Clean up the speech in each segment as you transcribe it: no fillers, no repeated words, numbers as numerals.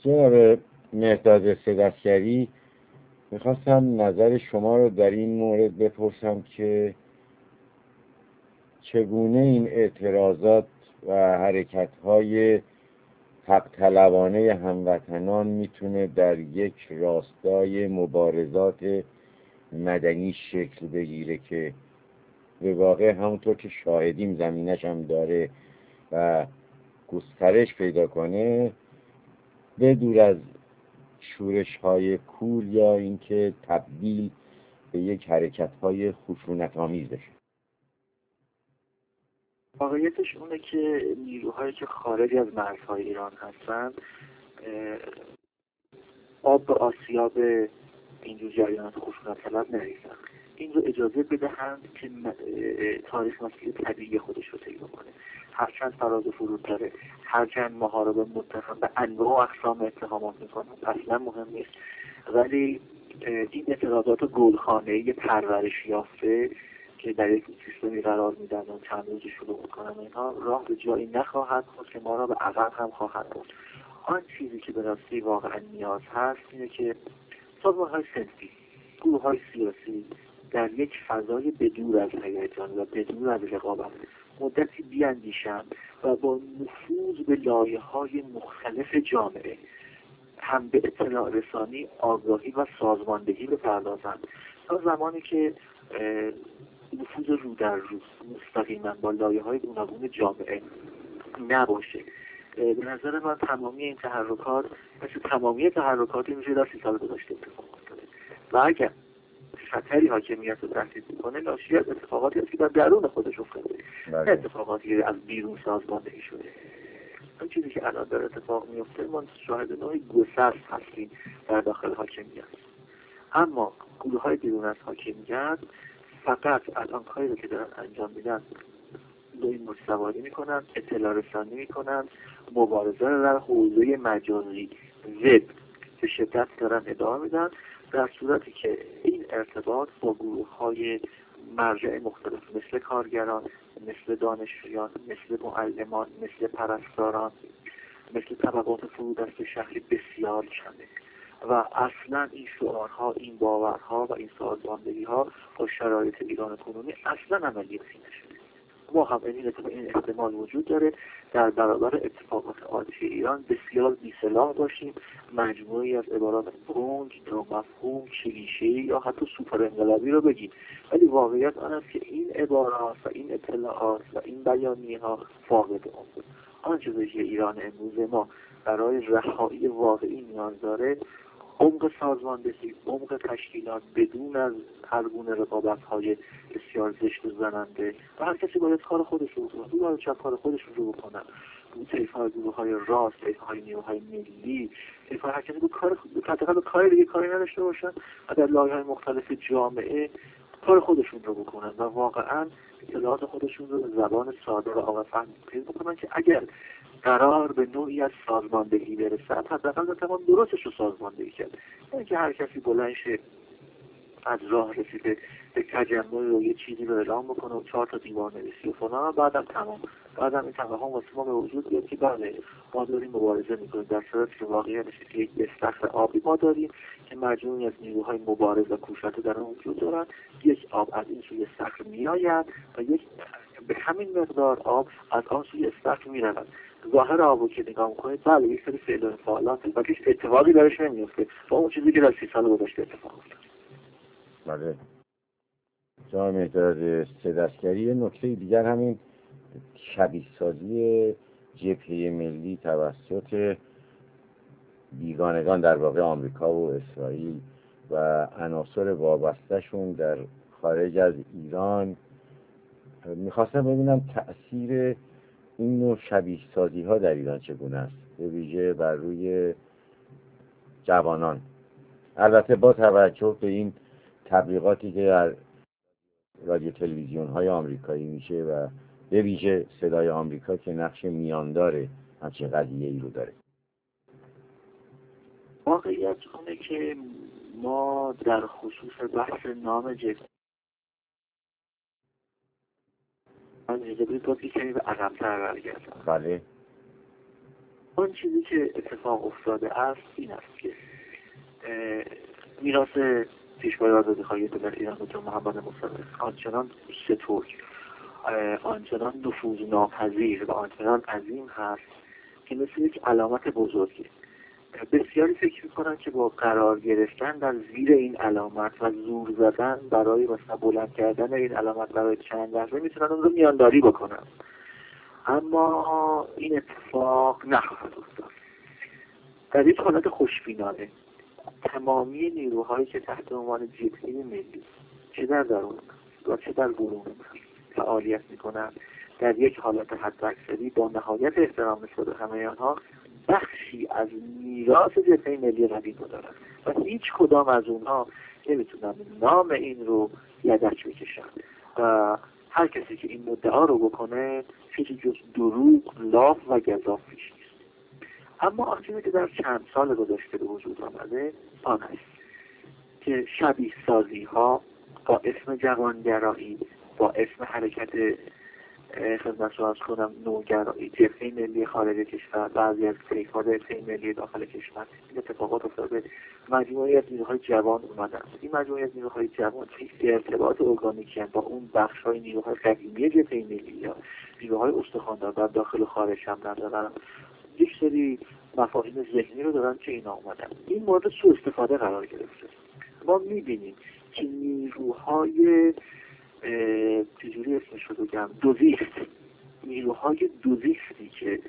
جناب مهداد سیدعسکری، میخواستم نظر شما رو در این مورد بپرسم که چگونه این اعتراضات و حرکت‌های حق طلبانه هموطنان میتونه در یک راستای مبارزات مدنی شکل بگیره که به واقع همونطور که شاهدیم زمینش هم داره و گسترش پیدا کنه، به دور از شورش‌های کور یا اینکه تبدیل به یک حرکت‌های خشونت‌آمیز بشه. واقعیتش اونه که نیروهایی که خارج از مرزهای ایران هستن آب به آسیاب اینجور جریانات خشونت طلب نریزن. این رو اجازه بدهند که تاریخ مسیر طبیعی خودش رو طی کنه. هرچند فراز و فرود داره، هرچند محارب متهم به انواع و اقسام اتهامات میکنه، اصلا مهم نیست، ولی این اعتراضات گلخانه‌ای پرورش یافته که در یک سیستمی قرار میدن و چند روزی شروع میکنن، اینها راه به جایی نخواهد بود که ما را به عقب هم خواهد بود. آن چیزی که به راستی واقعا نیاز هست اینه که سازمان‌های صنفی، گروه‌های سیاسی در یک فضای بدور از هیجان و بدور از رقابت مدتی بیاندیشند و با نفوذ به لایه‌های مختلف جامعه هم به اطلاع رسانی، آگاهی و سازماندهی بپردازند تا زمانی که نفوذ رو در رو مستقیما با لایه‌های گوناگون جامعه نباشه. به نظر من تمامی این تحرکات مثل تمامی تحرکاتی میشه در 30 سال گذشته اتفاق افتاده و اگر خطری حاکمیت رو تهدید میکنه ناشی از اتفاقاتی است که در درون خودش افتاده، نه اتفاقاتی از بیرون سازماندهی شده. اون چیزی که الان در اتفاق میفته ما شاهد نوعی گسست هستیم در داخل حاکمیت. اما گروه های بیرون از حاکمیت فقط الان کاری رو که دارن انجام میدن به این سواری میکنن، اطلاع رسانی میکنن، مبارزه رو در حوزه مجازی وب به شدت دارن ادامه میدن، در صورتی که این ارتباط با گروه های مرجع مختلف مثل کارگران، مثل دانشجویان، مثل معلمان، مثل پرستاران، مثل طبقات فرودست شهری بسیار کمه و اصلا این شعارها، این باورها و این سازماندهی‌ها با شرایط ایران کنونی اصلا عملیاتی نشده. ما هم این احتمال وجود داره در برابر اتفاقات عاطفی ایران بسیار بی‌سلاح باشیم، مجموعی از عبارات گنگ، نامفهوم، کلیشه‌ای یا حتی سوپر انقلابی رو بگیم، ولی واقعیت آن است که این عبارات و این اطلاعات و این بیانیه‌ها فاقد عمق. آن چیزی که ایران امروز ما برای رهایی واقعی نیاز داره عمق سازماندهی، عمق تشکیلات بدون از هر گونه رقابت‌های بسیار زشت و زننده و هر کسی باید کار خودش رو بکنه، گروه چپ کار خودش رو بکنن، طیف‌های گروه‌های راست، طیف‌های نیروهای ملی، طیف‌های هر کسی به کار دیگه کاری نداشته باشن و در لایه‌های مختلف جامعه کار خودشون رو بکنن و واقعاً اطلاعات خودشون رو به زبان ساده و آقافهم بکنن که اگر قرار به نوعی از سازماندهی برسد حداقل بتوان درستش رو سازماندهی کرد، نه که هر کسی بلند شه از راه رسیده به تجمع رو یه چیزی رو اعلام بکنه و 4 تا دیوار نویسی و فلان، بعدم تمام، بعدم این توهم واسه ما به وجود بیاد که بله ما داریم مبارزه میکنیم، در صورتی که واقعیتش که یک استخر آبی ما داریم که مجموعی از نیروهای مبارز و کوشنده در اون وجود دارن، یک آب از این سوی استخر میآید و یک به همین مقدار آب از آن سوی استخر میرود. ظاهر آبو که نگاه میکنید بله یک سری فعل و فعالاته و هیچ اتفاقی درش نمیفته با اون چیزی که در 30 سال گذشته اتفاق افتاد. بله. جناب مهداد سیدعسکری، نکته دیگر همین شبیه سازی جبهه ملی توسط بیگانگان در واقع آمریکا و اسرائیل و عناصر وابسته‌شون در خارج از ایران. میخواستم ببینم تأثیر این نوع شبیه سازی ها در ایران چگونه است، به ویژه بر روی جوانان، البته با توجه به این تبلیغاتی که در رادیو تلویزیون های آمریکایی میشه و به ویژه صدای آمریکا که نقش میاندار همچین قضیه ای رو داره. واقعیت اونه که ما در خصوص بحث نام من اجازه بدید باید کمی به عقب‌تر برگردم. بله. آن چیزی که اتفاق افتاده است این است که میراث پیشوای آزادی‌خواهی در ایران دکتر محمد مصدق آنچنان سترگ، آنچنان نفوذناپذیر و آنچنان عظیم هست که مثل یک علامت بزرگی. بسیاری فکر میکنن که با قرار گرفتن در زیر این علامت و زور زدن برای مثلا بلند کردن این علامت برای چند لحظه میتونن اون رو میانداری بکنن، اما این اتفاق نخواهد افتاد. در یک حالت خوشبینانه تمامی نیروهایی که تحت عنوان جبهه ملی چه در درون و چه در بیرون فعالیت میکنن در یک حالت حداکثری با نهایت احترام نسبت به همه آنها بخشی از میراث جبهه ملی قدیم رو دارن و هیچ کدام از اونها نمیتونن نام این رو یدک بکشن و هر کسی که این مدعا رو بکنه چیزی جز دروغ، لاف و گزاف پیش نیست. اما آنچه که در چند سال گذشته به وجود آمده آن است که شبیه سازی ها با اسم جوانگرایی، با اسم حرکت خدمت رو عرض کنم نوگرایی، جبهه ملی خارج کشور، بعضی از طیف‌ها جبهه ملی داخل کشور، این اتفاقات افتاده. مجموعی از نیروهای جوان اومدن. این مجموعی از نیروهای جوان که ارتباط ارگانیکی با اون بخش‌های نیروهای قدیمی جبهه ملی یا نیروهای استخواندار در داخل و خارج هم ندارن، یک سری مفاهیم ذهنی رو دارن که اینا اومدن. این مورد سوء استفاده قرار گرفته. ما می‌بینیم که نیروهای چجوری اسمش رو بگم دوزیست، نیروهای دوزیستی که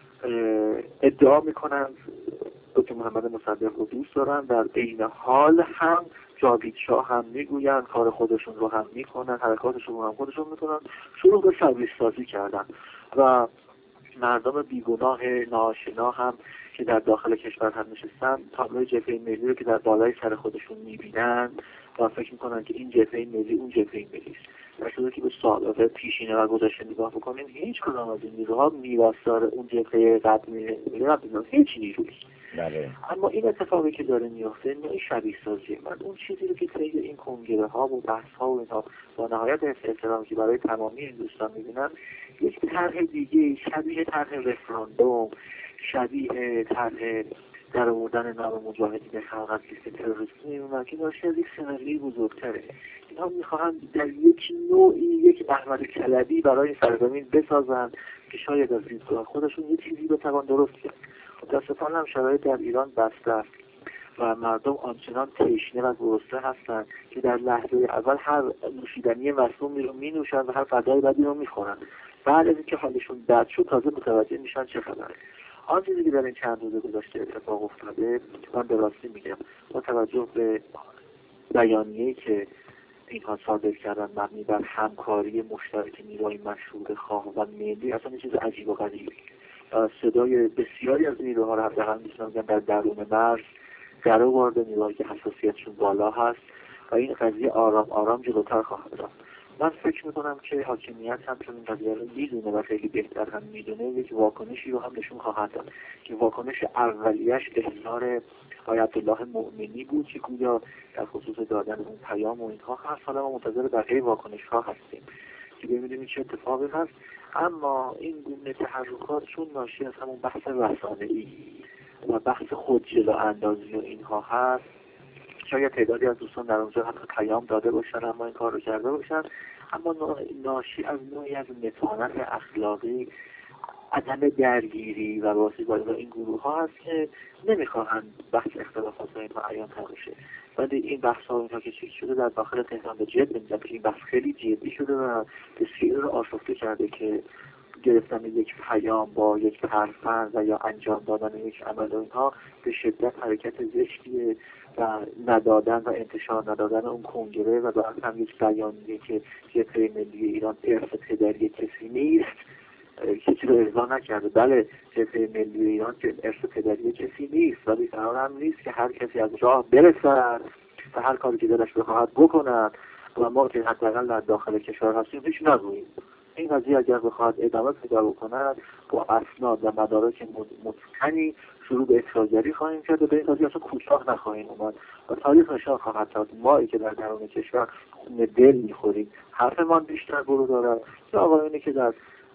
ادعا میکنن دکتر محمد مصدق رو دوست دارن، در عین حال هم جاوید شاه هم میگوین، کار خودشون رو هم میکنن، حرکاتشون رو هم خودشون میکنن، شروع به سرویس سازی کردن و مردم بیگناه ناآشنا هم که در داخل کشور هم نشستن تابلوی جبهه ملی رو که در بالای سر خودشون میبینن و فکر میکنن که این جبهه ملی اون جبهه ملی است. در صورتی که به سابقه پیشینه و گذشته نگاه بکنیم هیچ کدام از این نیروها میراثدار اون جبهه قدیمی نبودن، هیچ نیرویی. اما این اتفاقی که داره میفته نوعی شبیه سازی من اون چیزی رو که طی این کنگره ها و بحث ها و اینها با نهایت احترامی که برای تمامی این دوستان میبینن یک طرح دیگه شبیه طرح رفراندوم، شبیه طرح در آوردن نام مجاهدین خلق از لیست تروریستی میمونن که ناشی از یک سناریوی بزرگتره. اینها میخواهن در یک نوعی یک احمد کلبی برای سرزمین بسازن که شاید از دیدگاه خودشون یک چیزی بتوان درست کرد. متاسفانه هم شرایط در ایران بسته است و مردم آنچنان تشنه و گرسنه هستند که در لحظه اول هر نوشیدنی مسمومی رو می نوشن و هر غذای بدی رو میخورن. بعد از اینکه حالشون بد شد تازه متوجه میشن چه خبره. آن چیزی که در این چند روز گذشته اتفاق افتاده، من به راستی میگم با توجه به بیانیه‌ای که اینها صادر کردن مبنی بر همکاری مشترک نیروهای مشروط خواه و ملی، اصلا یه چیز عجیب و غریبی. صدای بسیاری از نیروها رو حداقل میتونم بگم در درون مرز در آورده، نیروهایی که حساسیتشون بالا هست و این قضیه آرام آرام جلوتر خواهد رفت. من فکر میکنم که حاکمیت هم چون این قضیه رو میدونه و خیلی بهتر هم میدونه یک واکنشی رو هم نشون خواهد داد که واکنش اولیش اظهار آقای عبدالله مؤمنی بود که گویا در خصوص دادن اون پیام و اینها هست. حالا ما منتظر بقیه واکنش ها هستیم که ببینیم چه اتفاقی هست. اما این گونه تحرکات چون ناشی از همون بحث رسانه‌ای و بحث خودجلو اندازی و اینها هست، شاید تعدادی از دوستان در اونجا حتی پیام داده باشن اما این کار رو کرده باشن، اما ناشی از نوعی از متانت اخلاقی، عدم درگیری و واسه با این گروه ها هست که نمیخواهند بحث اختلافات و اینها عیان تر بشه. ولی این بحث ها اینها که چیز شده در داخل تهران به جد میدونم که این بحث خیلی جدی شده و بسیاری رو آشفته کرده که گرفتن یک پیام با یک حرفن و یا انجام دادن یک عمل و اینها به شدت حرکت زشتیه و ندادن و انتشار ندادن اون کنگره و بعد هم یک بیانیه که جبهه ملی ایران ارث پدری کسی نیست، کسی رو ارضا نکرده. بله جبهه ملی ایران که ارث پدری کسی نیست، ولی قرار هم نیست که هر کسی از راه برسد و هر کاری که دلش بخواهد بکنند و ما که حداقل در داخل کشور هستیم هیچ نگوییم. این قضیه اگر بخواهد ادامه پیدا بکند با اسناد و مدارک متقنی شروع به افشاگری خواهیم کرد و به این قضیه اصلا کوتاه نخواهیم اومد و تاریخ نشان خواهد داد مایی که در درون کشور خون دل میخوریم حرفمان بیشتر برو دارد یا آقایانی که در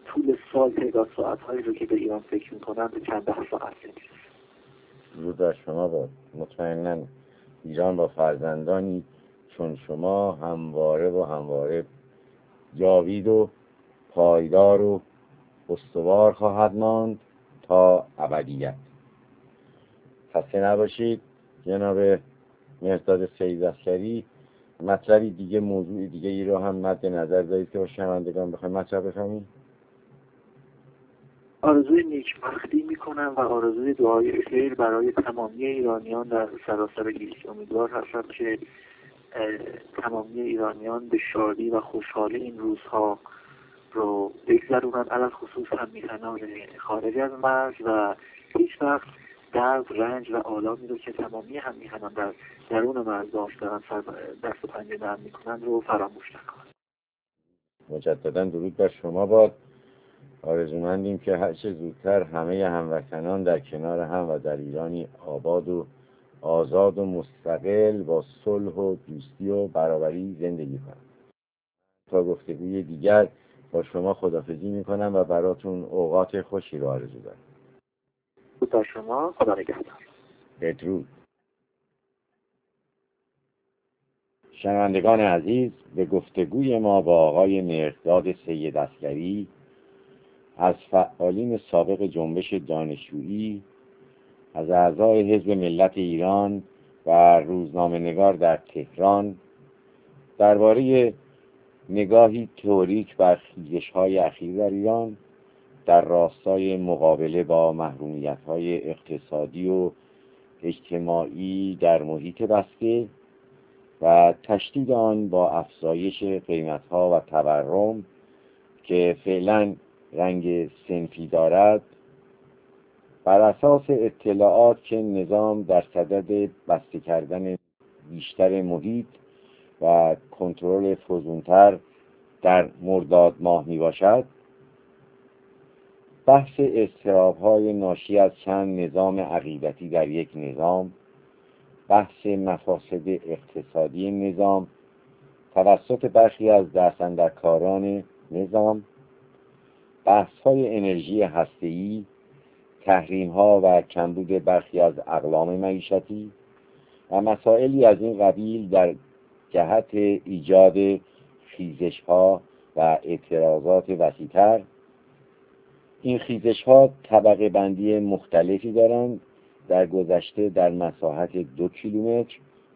طول سال تعداد ساعت‌هایی رو که به ایران فکر می‌کنن به چند ده ساعت می‌رسه. درود بر شما باد. مطمئناً ایران با فرزندانی چون شما همواره جاوید و پایدار و استوار خواهد ماند تا ابدیت. خسته نباشید جناب مهرداد سیدعسکری. مطلبی دیگه، موضوعی دیگه ای رو هم مد نظر دارید که با شنوندگان بخواید مطرح بفهمید؟ آرزوی نیکبختی میکنم و آرزوی دعای خیر برای تمامی ایرانیان در سراسر ایران. امیدوار هستم که تمامی ایرانیان به شادی و خوشحالی این روزها رو بگذرونند، علل خصوص هم میهنان خارج از مرز، و هیچ وقت درد، رنج و آلامی رو که تمامی هم میهنان در درون مرز دارن دست و پنجه نرم میکنن رو فراموش نکنند. مجددا درود بر شما باد. آرزومندیم که هرچه زودتر همه هموطنان در کنار هم و در ایرانی آباد و آزاد و مستقل با صلح و دوستی و برابری زندگی کنند. تا گفتگوی دیگر با شما خداحافظی میکنم و براتون اوقات خوشی رو آرزو دارم. درود بر شما، خدا نگهدار. بدرود. شنوندگان عزیز، به گفتگوی ما با آقای مهرداد سیدعسکری از فعالین سابق جنبش دانشجویی، از اعضای حزب ملت ایران و روزنامه‌نگار در تهران درباره نگاهی تئوریک بر خیزش‌های اخیر در ایران در راستای مقابله با محرومیت‌های اقتصادی و اجتماعی در محیط بسته و تشدید آن با افزایش قیمت‌ها و تورم که فعلا رنگ صنفی دارد، بر اساس اطلاعات که نظام در صدد بسته کردن بیشتر محیط و کنترل فزونتر در مرداد ماه می باشد، بحث اضطراب‌های ناشی از چند نظام عقیدتی در یک نظام، بحث مفاسد اقتصادی نظام توسط برخی از دستاندرکاران نظام، بحث‌های انرژی هسته‌ای، تحریم‌ها و کمبود برخی از اقلام معیشتی و مسائلی از این قبیل در جهت ایجاد خیزش‌ها و اعتراضات وسیع‌تر. این خیزش‌ها طبقه بندی مختلفی دارند. در گذشته در مساحت 2 کیلومتر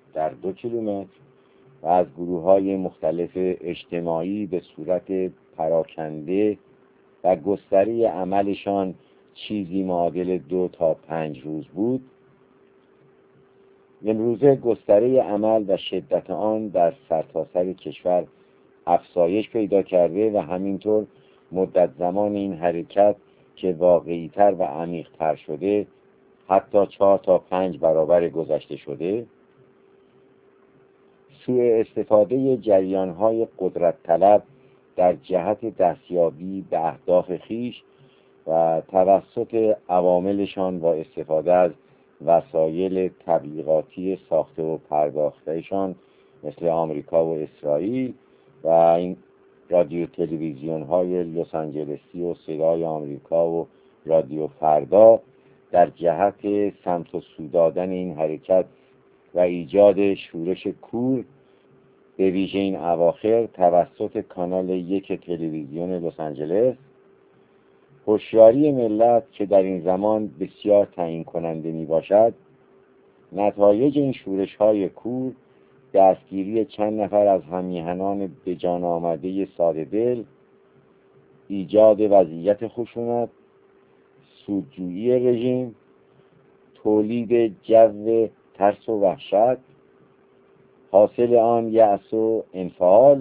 و از گروه‌های مختلف اجتماعی به صورت پراکنده و گستره عملشان چیزی معادل 2 تا 5 روز بود. امروزه گستره عمل و شدت آن در سرتاسر کشور افزایش پیدا کرده و همینطور مدت زمان این حرکت که واقعی‌تر و عمیق‌تر شده حتی 4 تا 5 برابر گذشته شده. سوء استفاده جریان‌های قدرت طلب در جهت دستیابی به اهداف خویش و توسط عواملشان با استفاده از وسایل تبلیغاتی ساخته و پرداختهشان مثل آمریکا و اسرائیل و این رادیو تلویزیون های لس آنجلسی و صدای آمریکا و رادیو فردا در جهت سمت و سو دادن این حرکت و ایجاد شورش کور، به ویژه این اواخر توسط کانال 1 تلویزیون لس آنجلس، هوشیاری ملت که در این زمان بسیار تعیین کننده می باشد. نتایج این شورش های کور دستگیری چند نفر از هممیهنان به جان آمده ساده دل، ایجاد وضعیت خشونت، سودجویی رژیم، تولید جو ترس و وحشت، حاصل آن یأس و انفعال،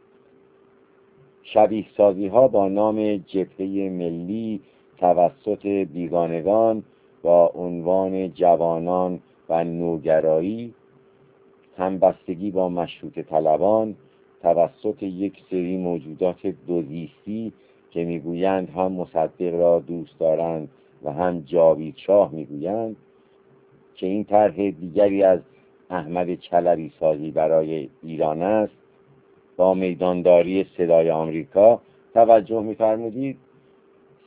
شبیه سازی ها با نام جبهه ملی توسط بیگانگان با عنوان جوانان و نوگرایی، همبستگی با مشروطه طلبان توسط یک سری موجودات دوزیستی که میگویند هم مصدق را دوست دارند و هم جاوید شاه میگویند، که این طرح دیگری از احمد چلبی سازی برای ایران است. با میدانداری صدای آمریکا توجه می‌فرمودید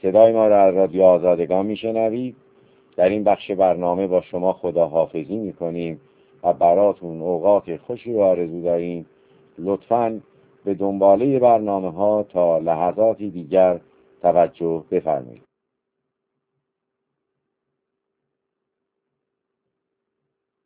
صدای ما را از رادیو آزادگان میشنوید. در این بخش برنامه با شما خداحافظی میکنیم و براتون اوقات خوشی رو آرزو داریم. لطفاً به دنباله برنامه ها تا لحظاتی دیگر توجه بفرمایید.